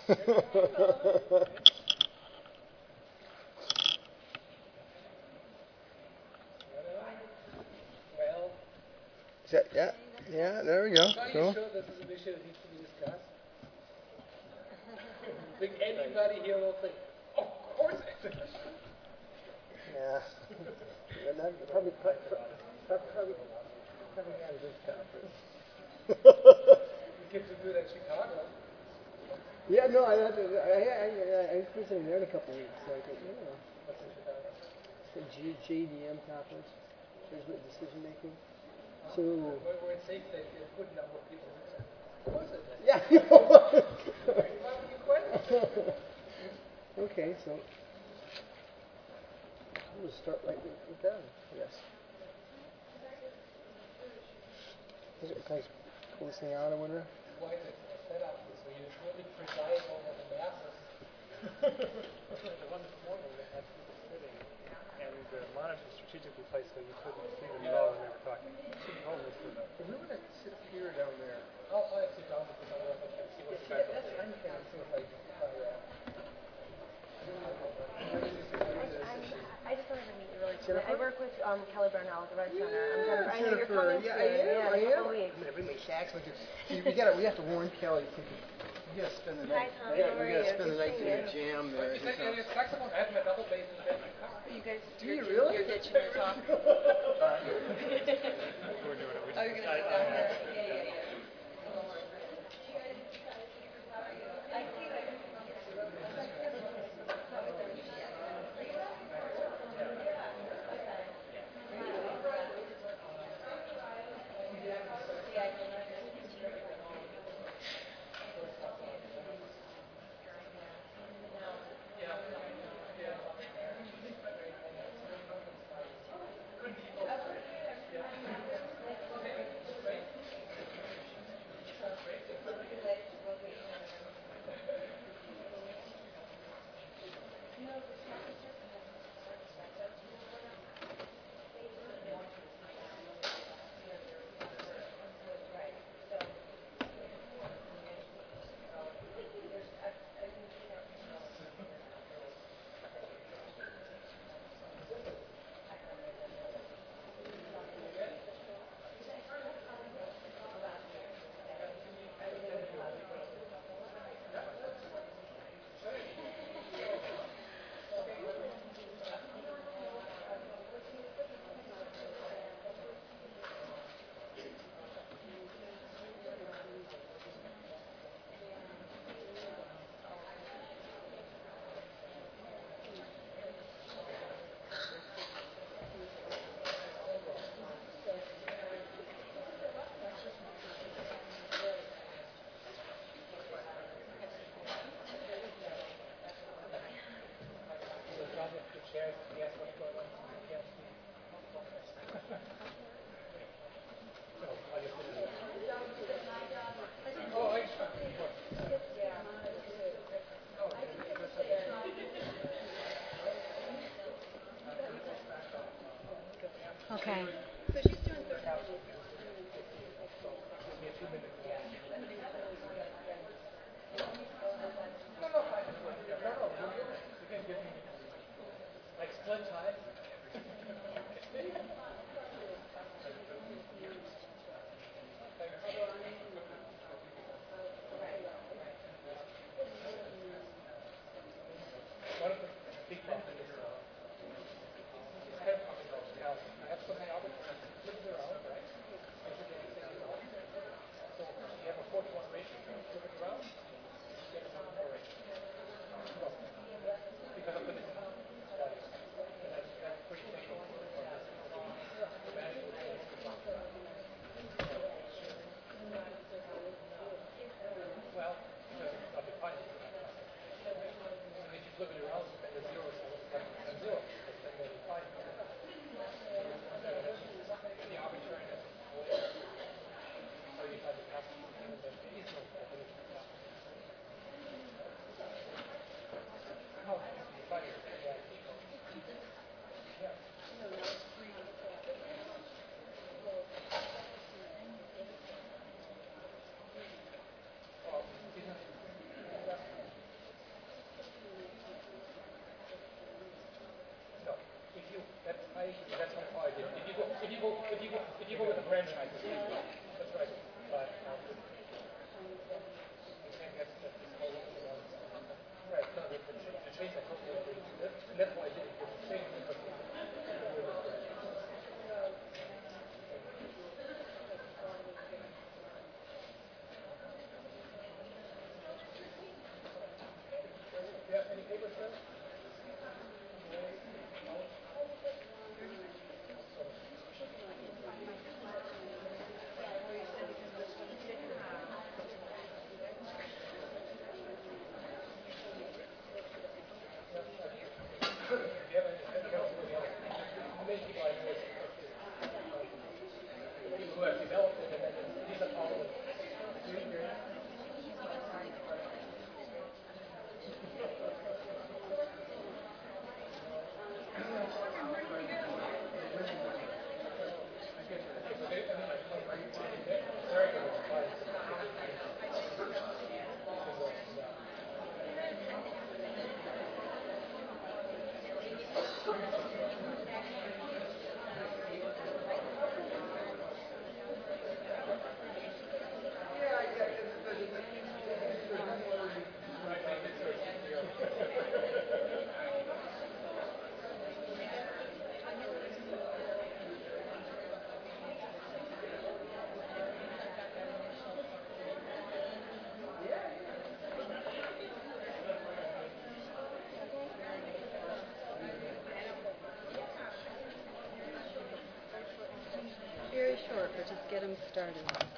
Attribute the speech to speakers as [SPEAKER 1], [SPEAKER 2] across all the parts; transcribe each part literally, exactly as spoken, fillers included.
[SPEAKER 1] Is that, yeah, yeah, there we go.
[SPEAKER 2] Are you
[SPEAKER 1] Cool.
[SPEAKER 2] sure this is an issue that needs to be discussed? I think anybody here will think, oh, of course it's an issue.
[SPEAKER 1] Yeah. And that probably, probably, probably, probably got a good conference.
[SPEAKER 2] The kids who do that in Chicago.
[SPEAKER 1] Yeah, no, I had to, I, I, I, I was visiting there in a couple of weeks, so I think, you know.
[SPEAKER 2] What's in Chicago?
[SPEAKER 1] It's the G, J D M conference, Judgment Decision Making. So.
[SPEAKER 2] Where, where it says that a good number of people attend. Of course it is.
[SPEAKER 1] Yeah.
[SPEAKER 2] Why would you question?
[SPEAKER 1] Okay, so. We'll start right with, with that, yes. Can I pull this thing out, I wonder?
[SPEAKER 2] Why is it set up so you truly preside over the masses?
[SPEAKER 3] The one this morning that had people sitting, and the monitor strategically placed so you couldn't see them at all when they were talking.
[SPEAKER 1] If we were to sit up here down there.
[SPEAKER 2] I'll, I'll sit down because I want to see what's
[SPEAKER 1] See,
[SPEAKER 2] back
[SPEAKER 1] that's
[SPEAKER 2] there.
[SPEAKER 1] I'm kind of see if I, if I, uh,
[SPEAKER 4] I just wanted to meet you really quick. I work with um, Kelly Burnell at the Red Center. I'm gonna, I know you're
[SPEAKER 1] Jennifer,
[SPEAKER 4] coming
[SPEAKER 1] yeah,
[SPEAKER 4] soon.
[SPEAKER 1] I am,
[SPEAKER 4] yeah,
[SPEAKER 1] I
[SPEAKER 4] in a
[SPEAKER 1] am.
[SPEAKER 4] couple weeks.
[SPEAKER 1] I'm gonna bring my sax with you. See, we gotta, we have to warn Kelly. We gotta spend the
[SPEAKER 4] Hi,
[SPEAKER 1] night.
[SPEAKER 4] Tom.
[SPEAKER 1] We gotta,
[SPEAKER 4] How
[SPEAKER 1] we
[SPEAKER 4] are
[SPEAKER 1] gotta
[SPEAKER 4] you?
[SPEAKER 1] spend the
[SPEAKER 4] Good
[SPEAKER 1] night
[SPEAKER 4] seeing
[SPEAKER 1] doing a
[SPEAKER 4] you.
[SPEAKER 1] jam there.
[SPEAKER 2] You said you have saxophone. I have my double bass in the back of my car.
[SPEAKER 4] You guys,
[SPEAKER 1] Do
[SPEAKER 4] you're,
[SPEAKER 1] you really?
[SPEAKER 4] You're ditching your talk.
[SPEAKER 3] We're doing it. We
[SPEAKER 4] Oh, you're gonna sit down here. Yeah, yeah, yeah. Okay. So she's doing third house.
[SPEAKER 2] No, no, fine. No, no, you can give me like split time. One of the big problems is uh, it's kind of I have something out. I just think that's right. But um, you can't get the whole right. No, the, the, the change that hopefully will lead to this, and that's why I did it. The change because yeah, any papers, sir?
[SPEAKER 5] Very short, but just get them started.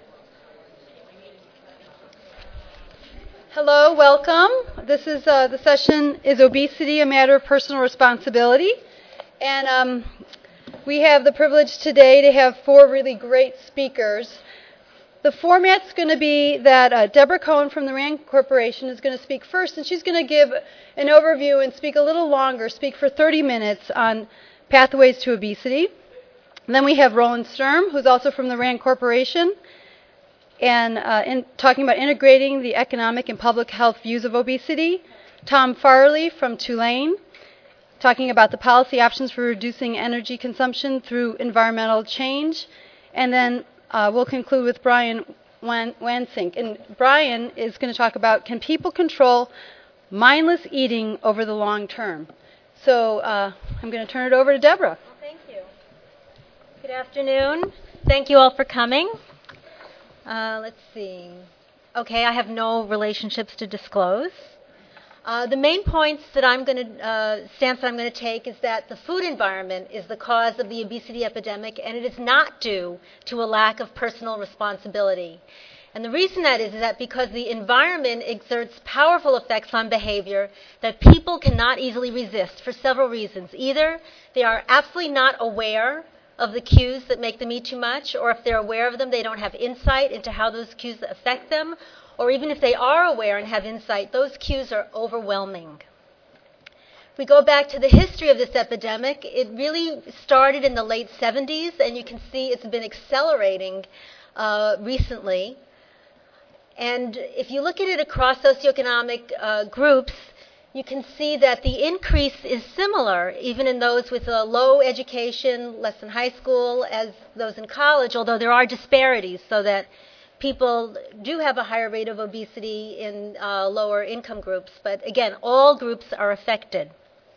[SPEAKER 5] Hello, welcome. This is uh, the session is Obesity, a Matter of Personal Responsibility. And um, we have the privilege today to have four really great speakers. The format's going to be that uh, Deborah Cohen from the RAND Corporation is going to speak first, and she's going to give an overview and speak a little longer, speak for thirty minutes on pathways to obesity. And then we have Roland Sturm, who's also from the RAND Corporation, and uh, in, talking about integrating the economic and public health views of obesity. Tom Farley from Tulane, talking about the policy options for reducing energy consumption through environmental change. And then uh, we'll conclude with Brian Wan- Wansink. And Brian is going to talk about, can people control mindless eating over the long term? So uh, I'm going to turn it over to Deborah.
[SPEAKER 6] Well, thank you. Good afternoon. Thank you all for coming. Uh, let's see. Okay, I have no relationships to disclose. Uh, the main points that I'm going to, uh, stance that I'm going to take is that the food environment is the cause of the obesity epidemic, and it is not due to a lack of personal responsibility. And the reason that is, is that because the environment exerts powerful effects on behavior that people cannot easily resist for several reasons. Either they are absolutely not aware of the cues that make them eat too much, or if they're aware of them, they don't have insight into how those cues affect them, or even if they are aware and have insight, those cues are overwhelming. If we go back to the history of this epidemic, it really started in the late seventies, and you can see it's been accelerating uh, recently. And if you look at it across socioeconomic uh, groups, you can see that the increase is similar, even in those with a low education, less than high school, as those in college, although there are disparities, so that people do have a higher rate of obesity in uh, lower income groups. But again, all groups are affected.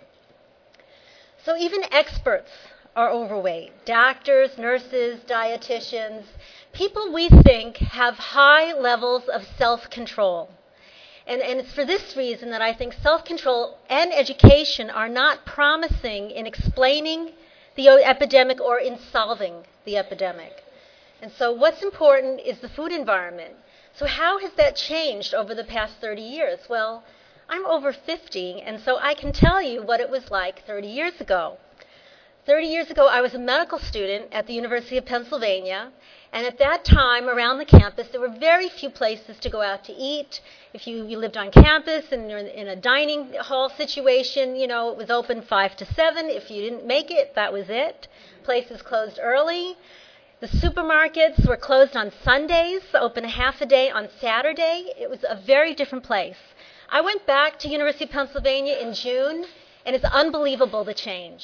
[SPEAKER 6] So even experts are overweight. Doctors, nurses, dietitians, people we think have high levels of self-control. And, and it's for this reason that I think self-control and education are not promising in explaining the epidemic or in solving the epidemic. And so what's important is the food environment. So how has that changed over the past thirty years? Well, I'm over fifty, and so I can tell you what it was like thirty years ago. thirty years ago, I was a medical student at the University of Pennsylvania, and at that time, around the campus, there were very few places to go out to eat. If you, you lived on campus and you're in a dining hall situation, you know, it was open five to seven. If you didn't make it, that was it. Places closed early. The supermarkets were closed on Sundays, open a half a day on Saturday. It was a very different place. I went back to University of Pennsylvania in June, and it's unbelievable the change.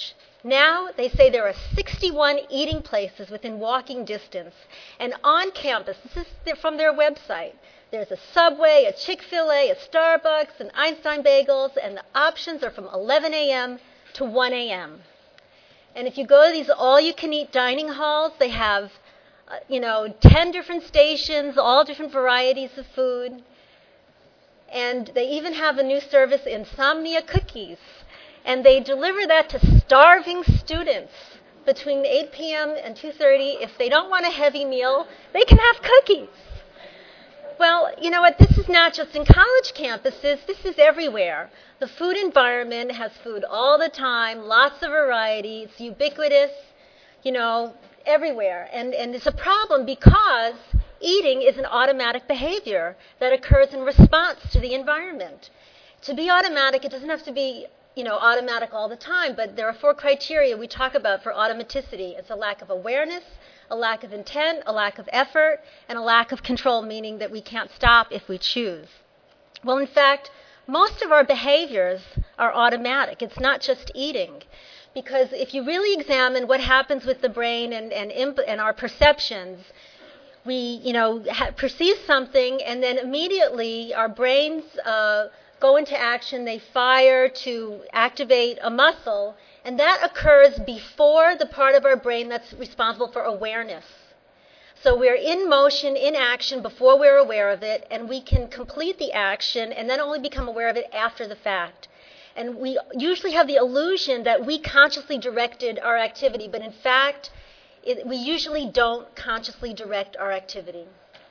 [SPEAKER 6] Now they say there are sixty-one eating places within walking distance. And on campus, this is from their website, there's a Subway, a Chick-fil-A, a Starbucks, an Einstein Bagels, and the options are from eleven a.m. to one a.m. And if you go to these all-you-can-eat dining halls, they have, uh, you know, ten different stations, all different varieties of food. And they even have a new service, Insomnia Cookies. And they deliver that to starving students between eight p.m. and two thirty. If they don't want a heavy meal, they can have cookies. Well, you know what? This is not just in college campuses. This is everywhere. The food environment has food all the time, lots of variety. It's ubiquitous, you know, everywhere. And, and it's a problem because eating is an automatic behavior that occurs in response to the environment. To be automatic, it doesn't have to be, you know, automatic all the time, but there are four criteria we talk about for automaticity. It's a lack of awareness, a lack of intent, a lack of effort, and a lack of control, meaning that we can't stop if we choose. Well, in fact, most of our behaviors are automatic. It's not just eating. Because if you really examine what happens with the brain and, and, imp- and our perceptions, we, you know, ha- perceive something, and then immediately our brains uh, go into action. They fire to activate a muscle, and that occurs before the part of our brain that's responsible for awareness. So we're in motion, in action, before we're aware of it, and we can complete the action and then only become aware of it after the fact. And we usually have the illusion that we consciously directed our activity, but in fact, it, we usually don't consciously direct our activity.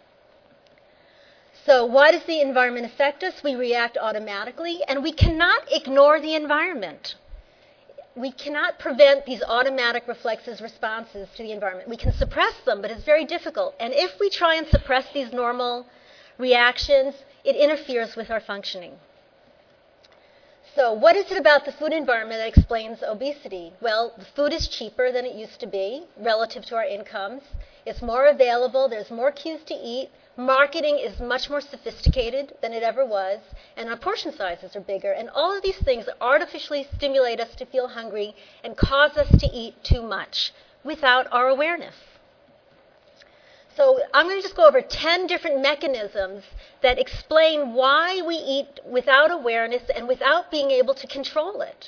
[SPEAKER 6] So why does the environment affect us? We react automatically, and we cannot ignore the environment. We cannot prevent these automatic reflexive responses to the environment. We can suppress them, but it's very difficult. And if we try and suppress these normal reactions, it interferes with our functioning. So what is it about the food environment that explains obesity? Well, the food is cheaper than it used to be relative to our incomes. It's more available. There's more cues to eat. Marketing is much more sophisticated than it ever was, and our portion sizes are bigger. And all of these things artificially stimulate us to feel hungry and cause us to eat too much without our awareness. So I'm going to just go over ten different mechanisms that explain why we eat without awareness and without being able to control it.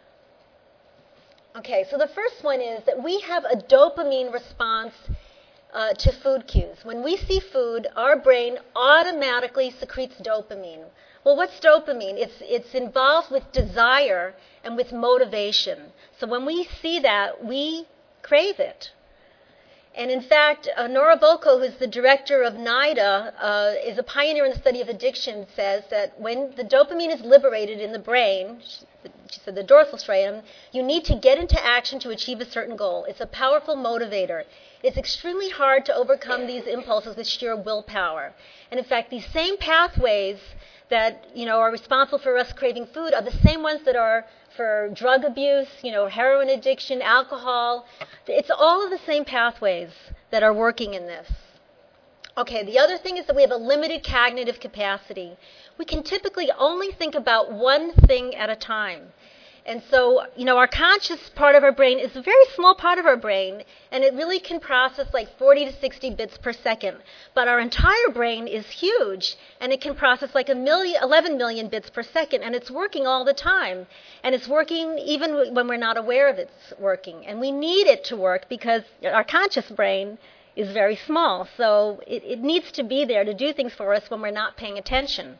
[SPEAKER 6] Okay, so the first one is that we have a dopamine response Uh, to food cues. When we see food, our brain automatically secretes dopamine. Well, what's dopamine? It's, it's involved with desire and with motivation. So when we see that, we crave it. And in fact, uh, Nora Volkow, who's the director of NIDA, uh, is a pioneer in the study of addiction, says that when the dopamine is liberated in the brain, she said the dorsal striatum, you need to get into action to achieve a certain goal. It's a powerful motivator. It's extremely hard to overcome these impulses with sheer willpower. And in fact, these same pathways that, you know, are responsible for us craving food are the same ones that are for drug abuse, you know, heroin addiction, alcohol. It's all of the same pathways that are working in this. Okay, the other thing is that we have a limited cognitive capacity. We can typically only think about one thing at a time. And so, you know, our conscious part of our brain is a very small part of our brain, and it really can process like forty to sixty bits per second. But our entire brain is huge, and it can process like a million, eleven million bits per second, and it's working all the time. And it's working even when we're not aware of it's working. And we need it to work because our conscious brain is very small. So it, it needs to be there to do things for us when we're not paying attention.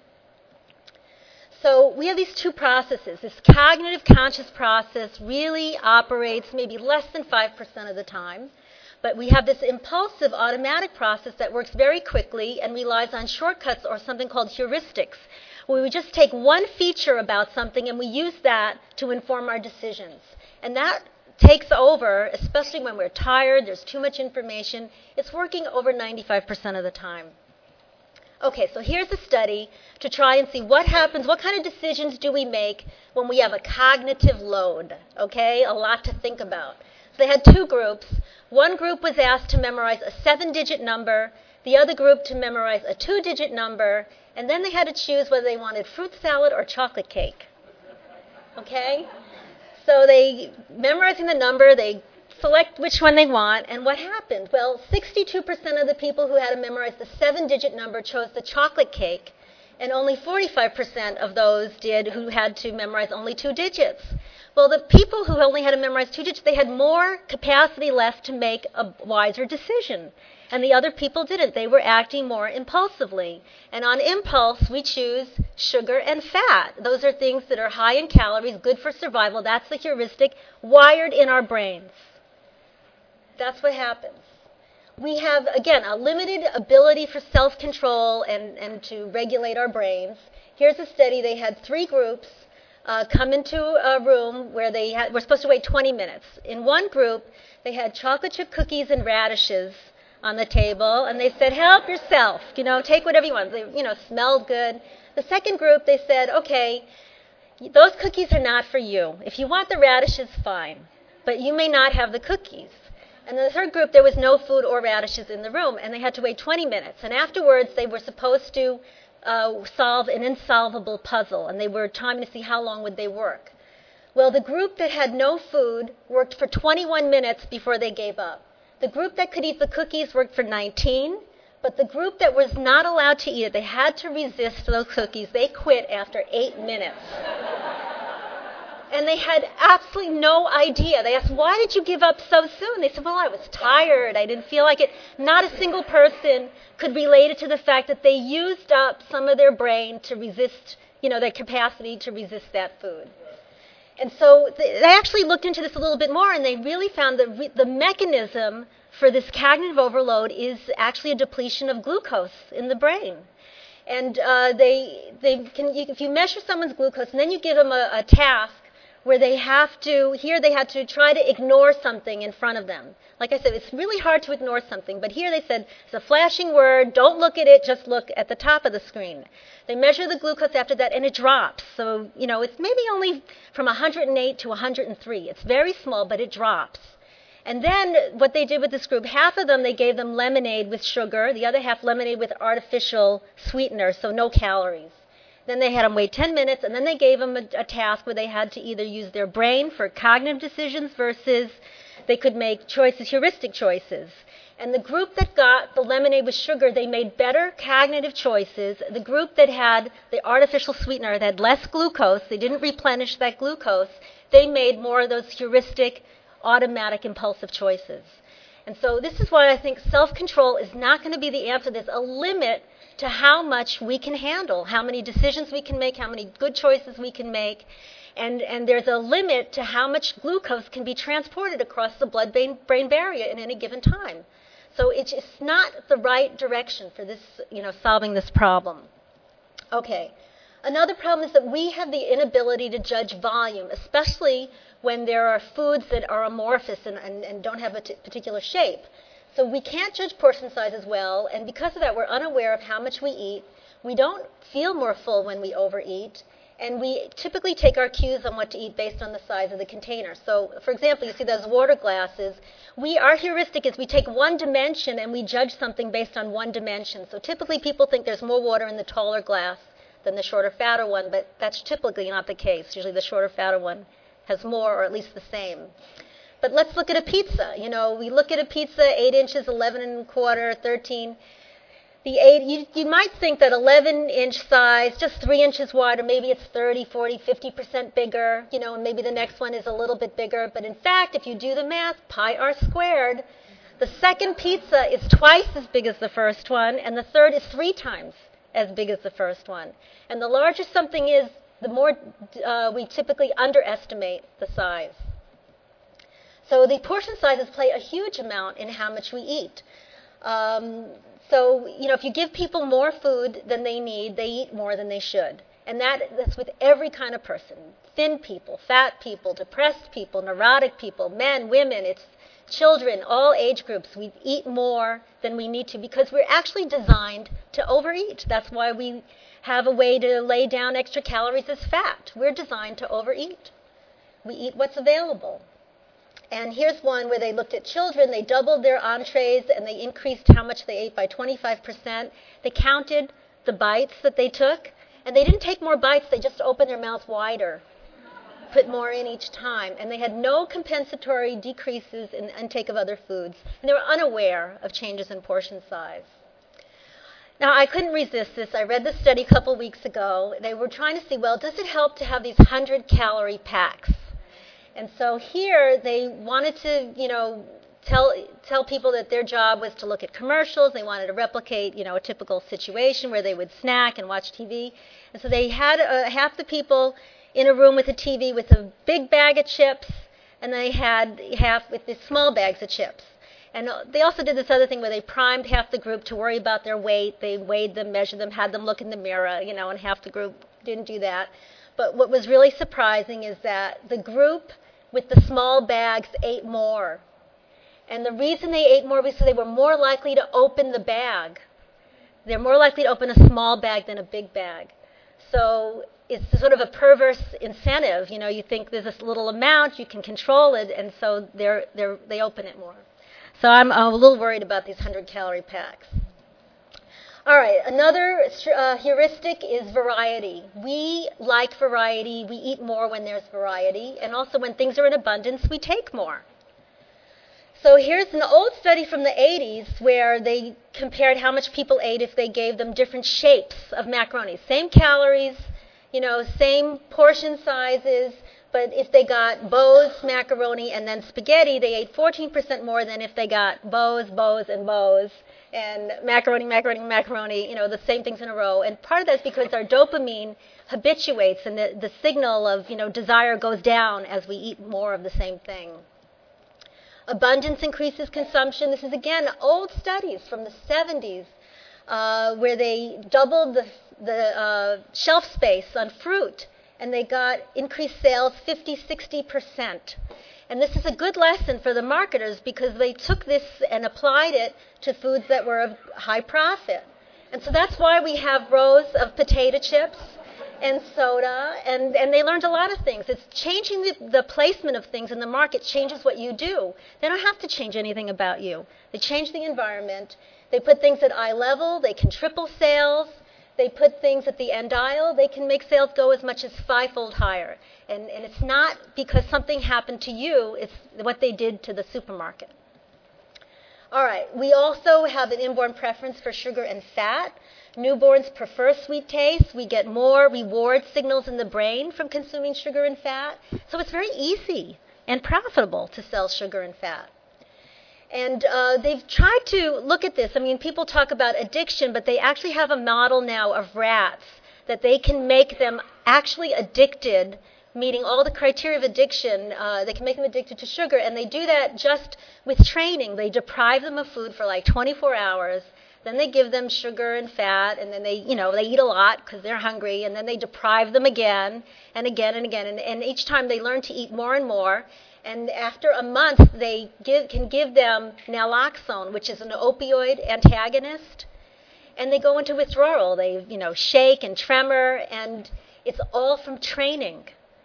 [SPEAKER 6] So we have these two processes. This cognitive conscious process really operates maybe less than five percent of the time. But we have this impulsive automatic process that works very quickly and relies on shortcuts or something called heuristics, where we just take one feature about something and we use that to inform our decisions. And that takes over, especially when we're tired, there's too much information. It's working over ninety-five percent of the time. Okay, so here's a study to try and see what happens, what kind of decisions do we make when we have a cognitive load, okay, a lot to think about. So they had two groups. One group was asked to memorize a seven-digit number, the other group to memorize a two-digit number, and then they had to choose whether they wanted fruit salad or chocolate cake, okay? so they, memorizing the number, they select which one they want, and what happened? Well, sixty-two percent of the people who had to memorize the seven-digit number chose the chocolate cake, and only forty-five percent of those did who had to memorize only two digits. Well, the people who only had to memorize two digits, they had more capacity left to make a wiser decision. And the other people didn't. They were acting more impulsively. And on impulse, we choose sugar and fat. Those are things that are high in calories, good for survival. That's the heuristic wired in our brains. That's what happens. We have, again, a limited ability for self-control and, and to regulate our brains. Here's a study. They had three groups uh, come into a room where they had, were supposed to wait twenty minutes. In one group, they had chocolate chip cookies and radishes on the table, and they said, help yourself, you know, take whatever you want. They, you know, smelled good. The second group, they said, okay, those cookies are not for you. If you want the radishes, fine, but you may not have the cookies. And in the third group, there was no food or radishes in the room, and they had to wait twenty minutes. And afterwards, they were supposed to uh, solve an insolvable puzzle, and they were trying to see how long would they work. Well, the group that had no food worked for twenty-one minutes before they gave up. The group that could eat the cookies worked for nineteen, but the group that was not allowed to eat it, they had to resist those cookies, they quit after eight minutes. And they had absolutely no idea. They asked, why did you give up so soon? They said, well, I was tired. I didn't feel like it. Not a single person could relate it to the fact that they used up some of their brain to resist, you know, their capacity to resist that food. And so they actually looked into this a little bit more, and they really found that re- the mechanism for this cognitive overload is actually a depletion of glucose in the brain. And uh, they, they can, you, if you measure someone's glucose, and then you give them a, a task where they have to, here they had to try to ignore something in front of them. Like I said, it's really hard to ignore something, but here they said, it's a flashing word, don't look at it, just look at the top of the screen. They measure the glucose after that, and it drops. So, you know, it's maybe only from one hundred eight to one hundred three. It's very small, but it drops. And then what they did with this group, half of them, they gave them lemonade with sugar, the other half lemonade with artificial sweetener, so no calories. Then they had them wait ten minutes, and then they gave them a, a task where they had to either use their brain for cognitive decisions versus they could make choices, heuristic choices. And the group that got the lemonade with sugar, they made better cognitive choices. The group that had the artificial sweetener, that had less glucose, they didn't replenish that glucose, they made more of those heuristic, automatic, impulsive choices. And so this is why I think self-control is not going to be the answer. There's a limit to how much we can handle, how many decisions we can make, how many good choices we can make. And, and there's a limit to how much glucose can be transported across the blood-brain barrier in any given time. So it's, it's not the right direction for this, you know, solving this problem. Okay. Another problem is that we have the inability to judge volume, especially when there are foods that are amorphous and, and, and don't have a t- particular shape. So we can't judge portion size as well, and because of that, we're unaware of how much we eat. We don't feel more full when we overeat, and we typically take our cues on what to eat based on the size of the container. So, for example, you see those water glasses. We, our heuristic is we take one dimension and we judge something based on one dimension. So typically people think there's more water in the taller glass than the shorter, fatter one, but that's typically not the case. Usually the shorter, fatter one has more, or at least the same. But let's look at a pizza. You know, we look at a pizza, eight inches, eleven and a quarter, thirteen. The eight, you, you might think that eleven inch size, just three inches wider, maybe it's thirty, forty, fifty percent bigger, you know, and maybe the next one is a little bit bigger. But in fact, if you do the math, pi r squared, the second pizza is twice as big as the first one, and the third is three times as big as the first one. And the larger something is, the more uh, we typically underestimate the size. So the portion sizes play a huge amount in how much we eat. Um, so, you know, if you give people more food than they need, they eat more than they should. And that, that's with every kind of person. Thin people, fat people, depressed people, neurotic people, men, women, it's children, all age groups. We eat more than we need to because we're actually designed to overeat. That's why we have a way to lay down extra calories as fat. We're designed to overeat. We eat what's available. And here's one where they looked at children. They doubled their entrees, and they increased how much they ate by twenty-five percent. They counted the bites that they took, and they didn't take more bites. They just opened their mouth wider. put more in each time, and they had no compensatory decreases in intake of other foods, and they were unaware of changes in portion size. Now, I couldn't resist this. I read this study a couple weeks ago. They were trying to see, well, does it help to have these one hundred calorie packs? And so here they wanted to, you know, tell tell people that their job was to look at commercials. They wanted to replicate, you know, a typical situation where they would snack and watch T V. And so they had uh, half the people in a room with a T V with a big bag of chips, and they had half with these small bags of chips. And they also did this other thing where they primed half the group to worry about their weight. They weighed them, measured them, had them look in the mirror, you know, and half the group didn't do that. But what was really surprising is that the group with the small bags ate more. And the reason they ate more was because they were more likely to open the bag. They're more likely to open a small bag than a big bag. So it's sort of a perverse incentive. You know, you think there's this little amount, you can control it, and so they're, they're, they open it more. So I'm a little worried about these one hundred calorie packs. All right, another uh, heuristic is variety. We like variety. We eat more when there's variety. And also when things are in abundance, we take more. So here's an old study from the eighties where they compared how much people ate if they gave them different shapes of macaroni. Same calories, you know, same portion sizes, but if they got bows, macaroni, and then spaghetti, they ate fourteen percent more than if they got bows, bows, and bows, and macaroni, macaroni, macaroni, you know, the same things in a row. And part of that is because our dopamine habituates, and the, the signal of, you know, desire goes down as we eat more of the same thing. Abundance increases consumption. This is, again, old studies from the seventies uh, where they doubled the, the uh, shelf space on fruit, and they got increased sales fifty, sixty percent. And this is a good lesson for the marketers because they took this and applied it to foods that were of high profit. And so that's why we have rows of potato chips and soda, and, and they learned a lot of things. It's changing the, the placement of things in the market changes what you do. They don't have to change anything about you. They change the environment. They put things at eye level. They can triple sales. They put things at the end aisle. They can make sales go as much as fivefold higher. And, and it's not because something happened to you. It's what they did to the supermarket. All right. We also have an inborn preference for sugar and fat. Newborns prefer sweet taste. We get more reward signals in the brain from consuming sugar and fat. So it's very easy and profitable to sell sugar and fat. And uh, they've tried to look at this. I mean, people talk about addiction, but they actually have a model now of rats that they can make them actually addicted, meeting all the criteria of addiction. Uh, they can make them addicted to sugar, and they do that just with training. They deprive them of food for like twenty-four hours. Then they give them sugar and fat, and then they, you know, they eat a lot because they're hungry, and then they deprive them again and again and again. And, and each time they learn to eat more and more. And after a month, they give, can give them naloxone, which is an opioid antagonist, and they go into withdrawal. They, you know, shake and tremor, and it's all from training.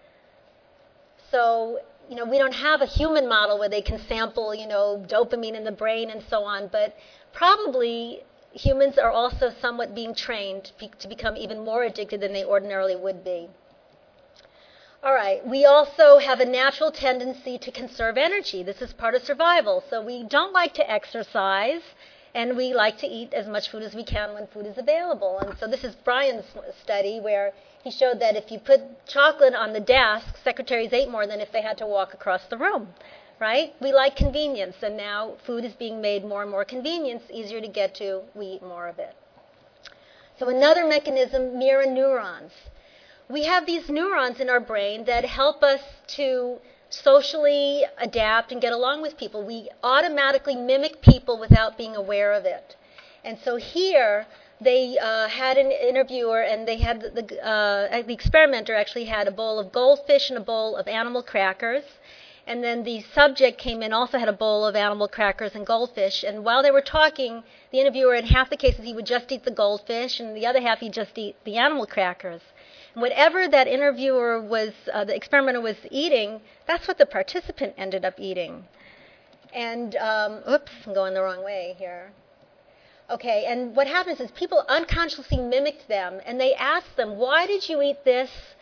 [SPEAKER 6] So, you know, we don't have a human model where they can sample, you know, dopamine in the brain and so on, but probably humans are also somewhat being trained to become even more addicted than they ordinarily would be. All right, we also have a natural tendency to conserve energy. This is part of survival. So we don't like to exercise, and we like to eat as much food as we can when food is available. And so this is Brian's study where he showed that if you put chocolate on the desk, secretaries ate more than if they had to walk across the room. Right? We like convenience, and now food is being made more and more convenient, easier to get to, we eat more of it. So another mechanism, mirror neurons. We have these neurons in our brain that help us to socially adapt and get along with people. We automatically mimic people without being aware of it. And so here, they uh, had an interviewer, and they had the, the, uh, the experimenter actually had a bowl of goldfish and a bowl of animal crackers. And then the subject came in, also had a bowl of animal crackers and goldfish. And while they were talking, the interviewer, in half the cases, he would just eat the goldfish, and the other half, he'd just eat the animal crackers. And whatever that interviewer was, uh, the experimenter was eating, that's what the participant ended up eating. And, um, oops, I'm going the wrong way here. Okay, and what happens is people unconsciously mimicked them, and they asked them, why did you eat this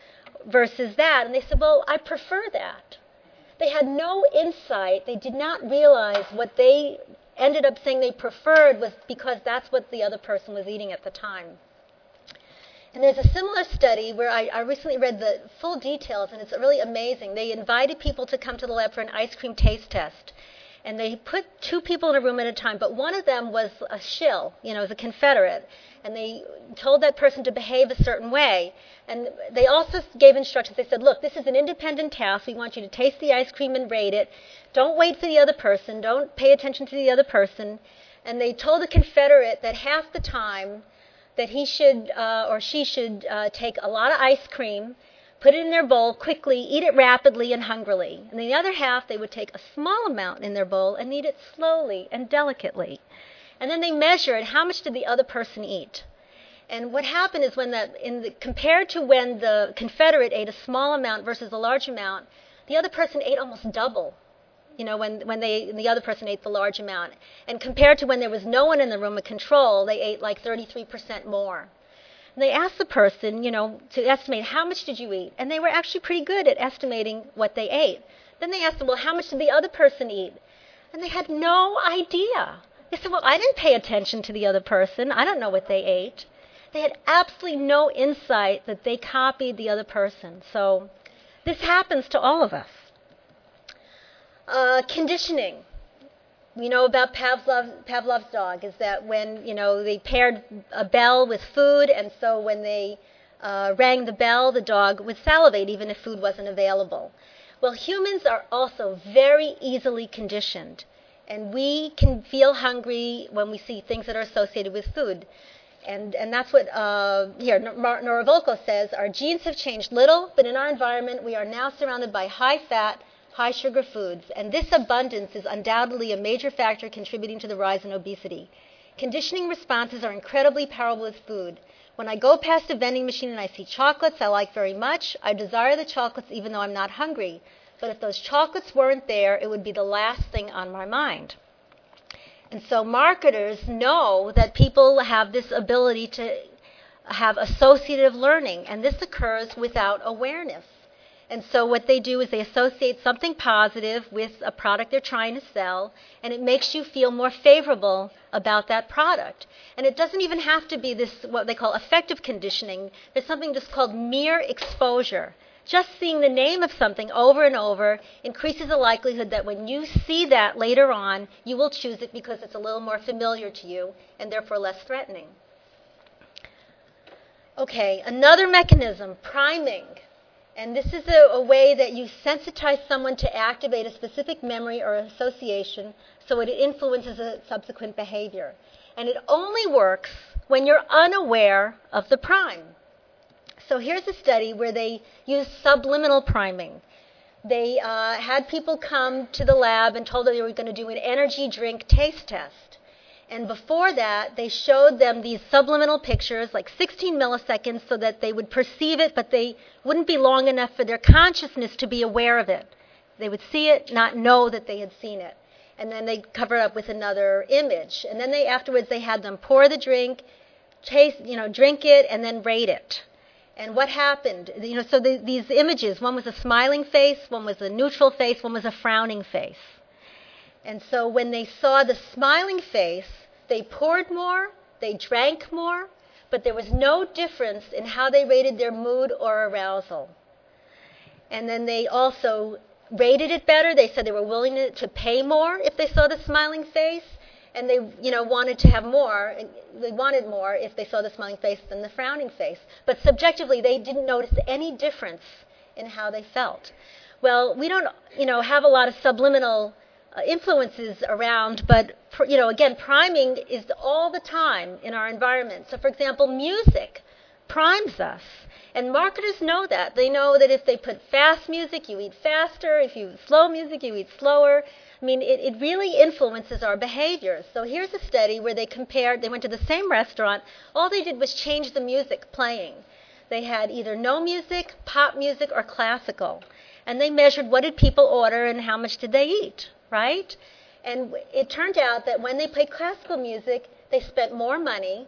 [SPEAKER 6] versus that. And they said, well, I prefer that. They had no insight. They did not realize what they ended up saying they preferred was because that's what the other person was eating at the time. And there's a similar study where I, I recently read the full details, and it's really amazing. They invited people to come to the lab for an ice cream taste test. And they put two people in a room at a time, but one of them was a shill, you know, was a Confederate. And they told that person to behave a certain way. And they also gave instructions. They said, look, this is an independent task. We want you to taste the ice cream and rate it. Don't wait for the other person. Don't pay attention to the other person. And they told the Confederate that half the time that he should uh, or she should uh, take a lot of ice cream, put it in their bowl quickly, eat it rapidly and hungrily. And the other half, they would take a small amount in their bowl and eat it slowly and delicately. And then they measured how much did the other person eat. And what happened is when that, in the, compared to when the Confederate ate a small amount versus a large amount, the other person ate almost double. You know, when, when they, the other person ate the large amount. And compared to when there was no one in the room of control, they ate like thirty-three percent more. And they asked the person, you know, to estimate how much did you eat? And they were actually pretty good at estimating what they ate. Then they asked them, well, how much did the other person eat? And they had no idea. They said, well, I didn't pay attention to the other person. I don't know what they ate. They had absolutely no insight that they copied the other person. So this happens to all of us. Uh, conditioning. We know about Pavlov, Pavlov's dog is that when, you know, they paired a bell with food, and so when they uh, rang the bell, the dog would salivate even if food wasn't available. Well, humans are also very easily conditioned, and we can feel hungry when we see things that are associated with food. And, and that's what, uh, here, Nora Volkow says, our genes have changed little, but in our environment we are now surrounded by high-fat, high-sugar foods, and this abundance is undoubtedly a major factor contributing to the rise in obesity. Conditioning responses are incredibly powerful with food. When I go past a vending machine and I see chocolates I like very much, I desire the chocolates even though I'm not hungry. But if those chocolates weren't there, it would be the last thing on my mind. And so marketers know that people have this ability to have associative learning, and this occurs without awareness. And so what they do is they associate something positive with a product they're trying to sell, and it makes you feel more favorable about that product. And it doesn't even have to be this, what they call affective conditioning. There's something just called mere exposure. Just seeing the name of something over and over increases the likelihood that when you see that later on, you will choose it because it's a little more familiar to you and therefore less threatening. Okay, another mechanism, priming. And this is a, a way that you sensitize someone to activate a specific memory or association so it influences a subsequent behavior. And it only works when you're unaware of the prime. So here's a study where they used subliminal priming. They uh, had people come to the lab and told them they were going to do an energy drink taste test. And before that, they showed them these subliminal pictures, like sixteen milliseconds, so that they would perceive it, but they wouldn't be long enough for their consciousness to be aware of it. They would see it, not know that they had seen it. And then they cover it up with another image. And then they afterwards, they had them pour the drink, taste, you know, drink it, and then rate it. And what happened? You know, so the, these images, one was a smiling face, one was a neutral face, one was a frowning face. And so when they saw the smiling face, they poured more, they drank more, but there was no difference in how they rated their mood or arousal. And then they also rated it better. They said they were willing to, to pay more if they saw the smiling face, and they, you know, wanted to have more. They wanted more if they saw the smiling face than the frowning face. But subjectively, they didn't notice any difference in how they felt. Well, we don't, you know, have a lot of subliminal Uh, influences around, but, pr- you know, again, priming is all the time in our environment. So, for example, music primes us, and marketers know that. They know that if they put fast music, you eat faster. If you slow music, you eat slower. I mean, it, it really influences our behaviors. So here's a study where they compared, they went to the same restaurant. All they did was change the music playing. They had either no music, pop music, or classical. And they measured what did people order and how much did they eat. Right? And it turned out that when they played classical music, they spent more money,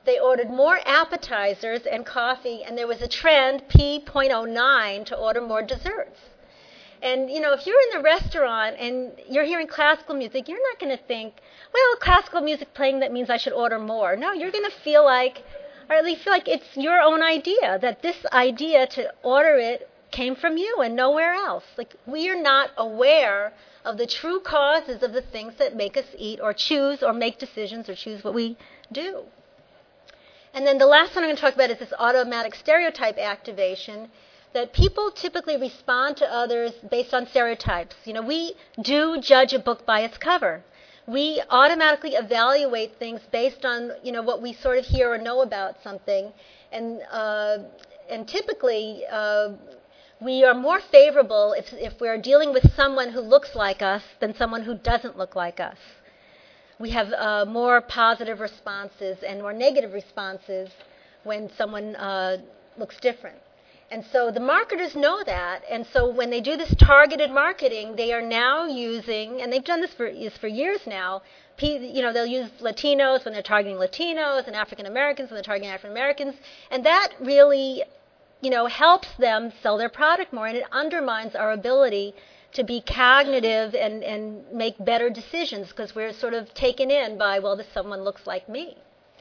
[SPEAKER 6] they ordered more appetizers and coffee, and there was a trend, P zero point zero nine, to order more desserts. And, you know, if you're in the restaurant and you're hearing classical music, you're not going to think, well, classical music playing, that means I should order more. No, you're going to feel like, or at least feel like it's your own idea, that this idea to order it came from you and nowhere else. Like, we are not aware of the true causes of the things that make us eat or choose or make decisions or choose what we do. And then the last one I'm going to talk about is this automatic stereotype activation, that people typically respond to others based on stereotypes. You know, we do judge a book by its cover. We automatically evaluate things based on, you know, what we sort of hear or know about something. And uh, and typically, uh, we are more favorable if, if we're dealing with someone who looks like us than someone who doesn't look like us. We have uh, more positive responses and more negative responses when someone uh, looks different. And so the marketers know that, and so when they do this targeted marketing, they are now using, and they've done this for, for years now, you know, they'll use Latinos when they're targeting Latinos and African Americans when they're targeting African Americans, and that really, you know, helps them sell their product more, and it undermines our ability to be cognitive and, and make better decisions because we're sort of taken in by, well, this someone looks like me.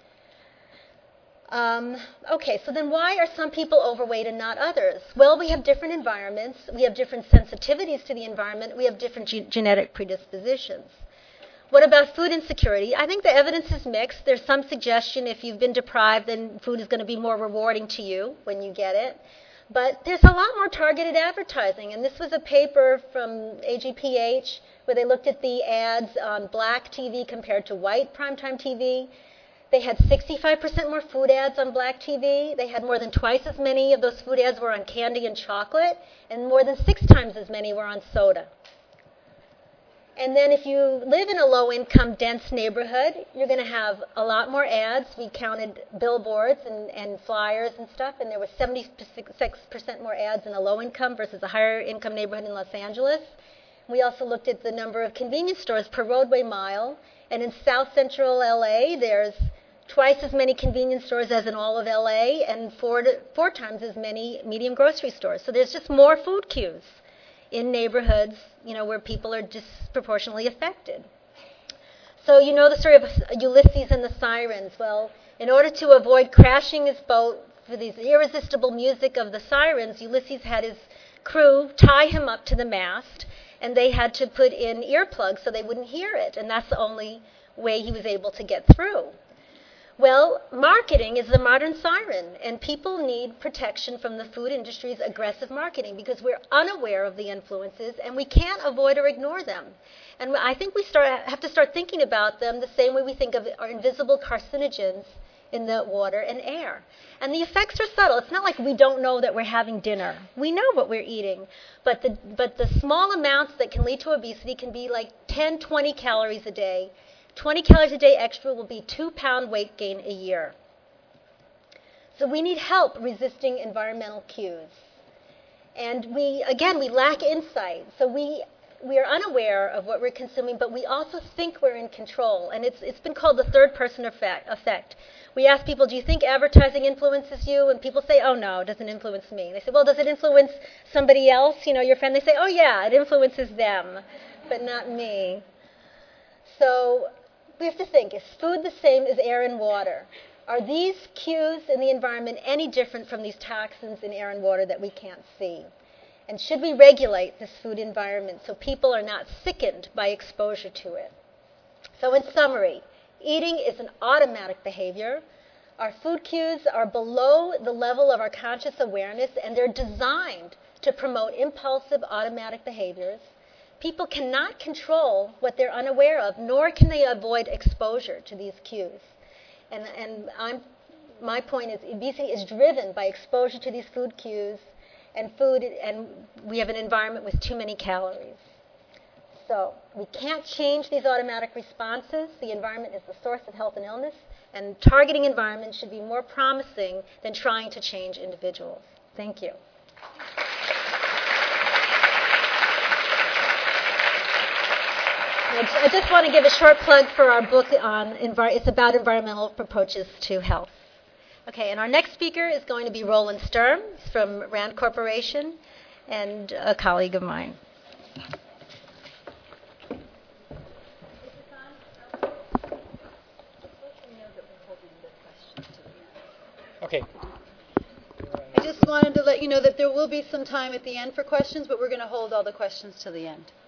[SPEAKER 6] Um, okay, so then why are some people overweight and not others? Well, we have different environments. We have different sensitivities to the environment. We have different ge- genetic predispositions. What about food insecurity? I think the evidence is mixed. There's some suggestion if you've been deprived, then food is going to be more rewarding to you when you get it. But there's a lot more targeted advertising. And this was a paper from A G P H where they looked at the ads on black T V compared to white primetime T V. They had sixty-five percent more food ads on black T V. They had more than twice as many of those food ads were on candy and chocolate, and more than six times as many were on soda. And then if you live in a low-income, dense neighborhood, you're going to have a lot more ads. We counted billboards and, and flyers and stuff, and there were seventy-six percent more ads in a low-income versus a higher-income neighborhood in Los Angeles. We also looked at the number of convenience stores per roadway mile, and in South Central L A, there's twice as many convenience stores as in all of L A, and four, to, four times as many medium grocery stores. So there's just more food queues in neighborhoods, you know, where people are disproportionately affected. So you know the story of Ulysses and the sirens. Well, in order to avoid crashing his boat for these irresistible music of the sirens, Ulysses had his crew tie him up to the mast, and they had to put in earplugs so they wouldn't hear it, and that's the only way he was able to get through. Well, marketing is the modern siren, and people need protection from the food industry's aggressive marketing because we're unaware of the influences, and we can't avoid or ignore them. And I think we start, have to start thinking about them the same way we think of our invisible carcinogens in the water and air. And the effects are subtle. It's not like we don't know that we're having dinner. We know what we're eating. But the, but the small amounts that can lead to obesity can be like ten, twenty calories a day. twenty calories a day extra will be two pound weight gain a year. So we need help resisting environmental cues. And we, again, we lack insight. So we we are unaware of what we're consuming, but we also think we're in control. And it's it's been called the third person effect. effect. We ask people, do you think advertising influences you? And people say, oh, no, it doesn't influence me. They say, well, does it influence somebody else, you know, your friend? They say, oh, yeah, it influences them, but not me. So we have to think, is food the same as air and water? Are these cues in the environment any different from these toxins in air and water that we can't see? And should we regulate this food environment so people are not sickened by exposure to it? So in summary, eating is an automatic behavior. Our food cues are below the level of our conscious awareness, and they're designed to promote impulsive automatic behaviors. People cannot control what they're unaware of, nor can they avoid exposure to these cues. And, and I'm, my point is obesity is driven by exposure to these food cues, and food, and we have an environment with too many calories. So we can't change these automatic responses. The environment is the source of health and illness, and targeting environments should be more promising than trying to change individuals. Thank you.
[SPEAKER 4] I
[SPEAKER 6] I just want to give a short plug for our book on envi- it's about environmental approaches to health. Okay, and our next speaker is going to be Roland Sturm. He's from Rand Corporation and a colleague of mine.
[SPEAKER 3] Okay.
[SPEAKER 5] I just wanted to let you know that there will be some time at the end for questions, but we're going to hold all the questions to the end.